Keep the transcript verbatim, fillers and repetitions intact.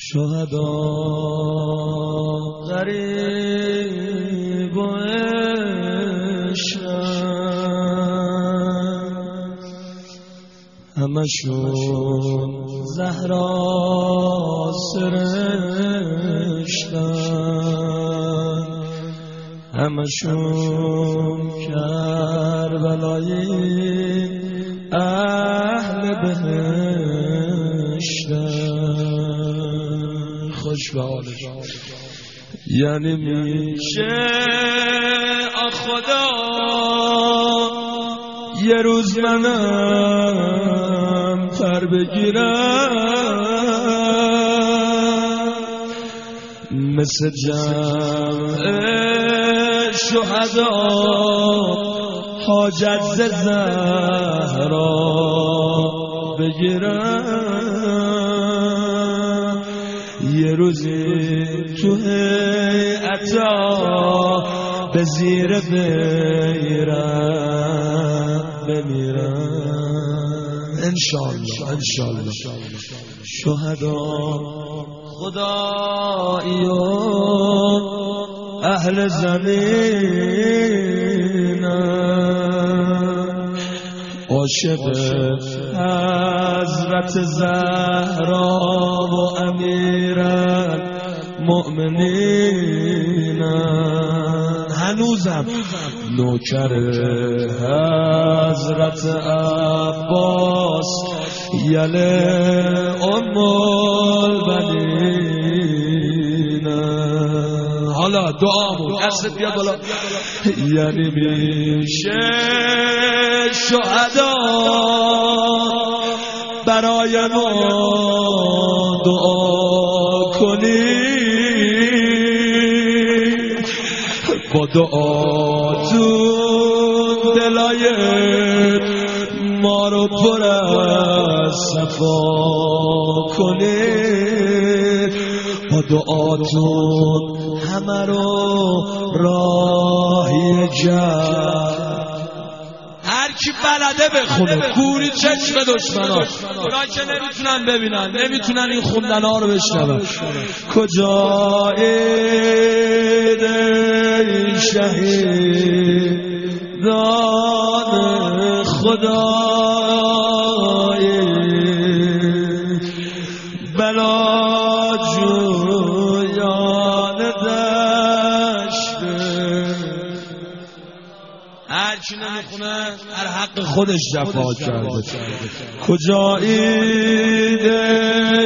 شهدا غریب و عشقن، همشون زهرا سرشتن، همشون کربلایی اهل بهشتن. خوش به حالش. یعنی میشه خدا یه روز منم پر بگیرم، مثل جمع شهدا حاجت ز زهرا بگیرم، یه روزی تو هیئتا به زیر بیرم بمیرم انشالله انشالله. شهدا خدایی و اهل زمینم، عاشق حضرت زهرا و امیرالمؤمنینم، هنوزم نوکر حضرت عباس یله ام البنینم. حالا دعامون دستت بیاد بالا. یعنی میشه شهدا برای ما دعا کنی، با دعاتون دلای ما رو پر از صفا کنید، با دعاتون همه رو راهی جد. هر کی بلده بخونه گوری چشم دشمنان، اونایی که نمیتونن ببینن نمیتونن این خوندن ها رو بشنون. کجایید ای شهیدان خدایی، بلا جویان دشت. هر کی نمیخونه هر حق خودش جفا کرده. کجایید